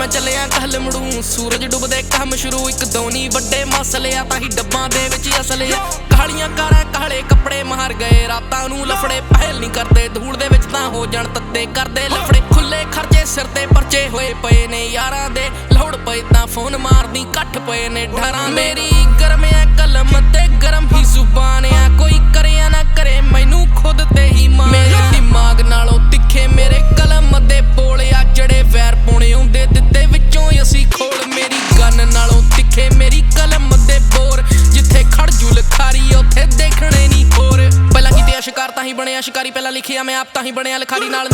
मैं चलिया कहल मुड़ू सूरज डुबदे काम शुरू एक दोनी वड्डे मसले आ ताही डब्बां दे विच असले कालियां कारां काले कपड़े मार गए रातां नूं लफड़े पहल नहीं करदे धूड़ दे विच तां हो जाण तत्ते करदे लफड़े खुले खर्चे सिर ते परचे होए पए ने यारां दे लोड़ पए तां फोन मारदी कट्ठ पए ने डरां मेरी गरम है कलम ते गरम ही जुबान आ कोई करे या ना करे मैनू खुद ते ही मान मेरे दिमाग नालों तिखे मेरे कलम दे बोल आ जड़े वैर पाउणे आउंदे दित्ते विचों असीं खोल मेरी गन नालों तिखे मेरी कलम दे बोर जिथे खड़ जू लिखारी उत्थे देखणे नहीं खोर पहला कीते शिकार तां ही बणिया शिकारी पहला लिखिया मैं आप तां ही बणिया लिखारी नाल